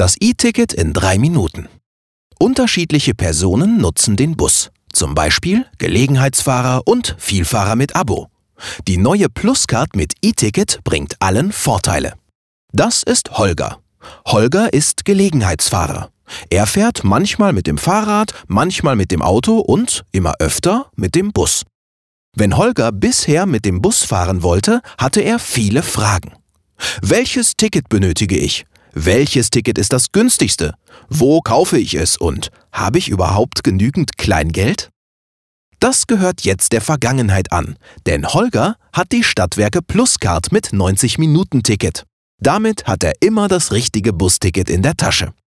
Das E-Ticket in 3 Minuten. Unterschiedliche Personen nutzen den Bus. Zum Beispiel Gelegenheitsfahrer und Vielfahrer mit Abo. Die neue Pluscard mit E-Ticket bringt allen Vorteile. Das ist Holger. Holger ist Gelegenheitsfahrer. Er fährt manchmal mit dem Fahrrad, manchmal mit dem Auto und immer öfter mit dem Bus. Wenn Holger bisher mit dem Bus fahren wollte, hatte er viele Fragen. Welches Ticket benötige ich? Welches Ticket ist das günstigste? Wo kaufe ich es und habe ich überhaupt genügend Kleingeld? Das gehört jetzt der Vergangenheit an, denn Holger hat die Stadtwerke Pluscard mit 90-Minuten-Ticket. Damit hat er immer das richtige Busticket in der Tasche.